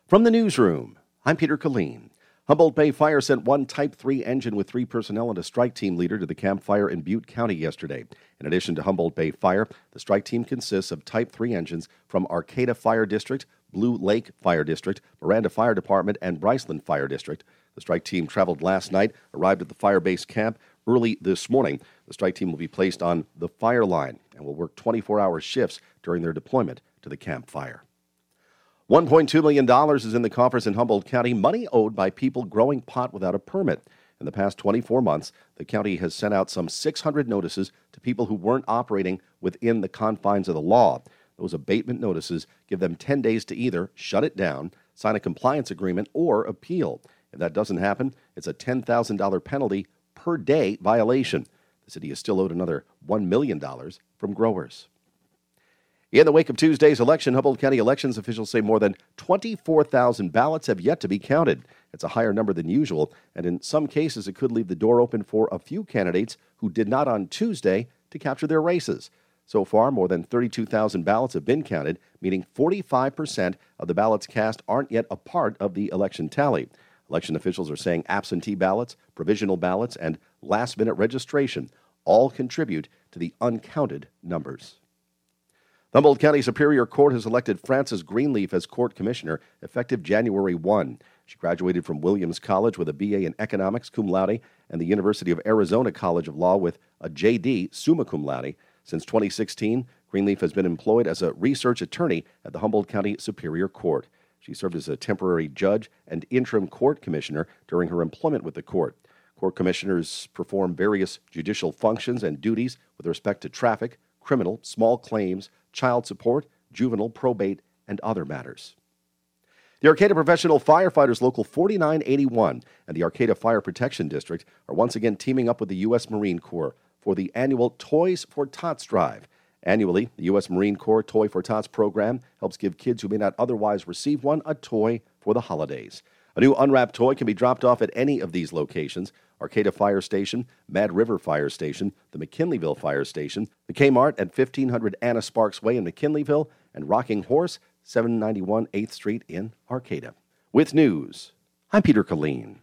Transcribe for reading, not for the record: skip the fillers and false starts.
From the newsroom, I'm Peter Killeen. Humboldt Bay Fire sent one Type 3 engine with 3 personnel and a strike team leader to the Camp Fire in Butte County yesterday. In addition to Humboldt Bay Fire, the strike team consists of Type 3 engines from Arcata Fire District, Blue Lake Fire District, Miranda Fire Department, and Bryceland Fire District. The strike team traveled last night, arrived at the fire base camp early this morning. The strike team will be placed on the fire line and will work 24-hour shifts during their deployment to the camp fire. $1.2 million is in the coffers in Humboldt County, money owed by people growing pot without a permit. In the past 24 months, the county has sent out some 600 notices to people who weren't operating within the confines of the law. Those abatement notices give them 10 days to either shut it down, sign a compliance agreement, or appeal. If that doesn't happen, it's a $10,000 penalty per day violation. The city is still owed another $1 million from growers. In the wake of Tuesday's election, Humboldt County elections officials say more than 24,000 ballots have yet to be counted. It's a higher number than usual, and in some cases it could leave the door open for a few candidates who did not on Tuesday to capture their races. So far, more than 32,000 ballots have been counted, meaning 45% of the ballots cast aren't yet a part of the election tally. Election officials are saying absentee ballots, provisional ballots, and last-minute registration all contribute to the uncounted numbers. The Humboldt County Superior Court has elected Frances Greenleaf as court commissioner effective January 1. She graduated from Williams College with a BA in economics cum laude and the University of Arizona College of Law with a JD summa cum laude. Since 2016, Greenleaf has been employed as a research attorney at the Humboldt County Superior Court. She served as a temporary judge and interim court commissioner during her employment with the court. Court commissioners perform various judicial functions and duties with respect to traffic, criminal, small claims, child support, juvenile, probate, and other matters. The Arcata Professional Firefighters Local 4981 and the Arcata Fire Protection District are once again teaming up with the U.S. Marine Corps for the annual Toys for Tots drive. Annually, the U.S. Marine Corps Toy for Tots program helps give kids who may not otherwise receive one a toy for the holidays. A new unwrapped toy can be dropped off at any of these locations: Arcata Fire Station, Mad River Fire Station, the McKinleyville Fire Station, the Kmart at 1500 Anna Sparks Way in McKinleyville, and Rocking Horse, 791 8th Street in Arcata. With news, I'm Peter Killeen.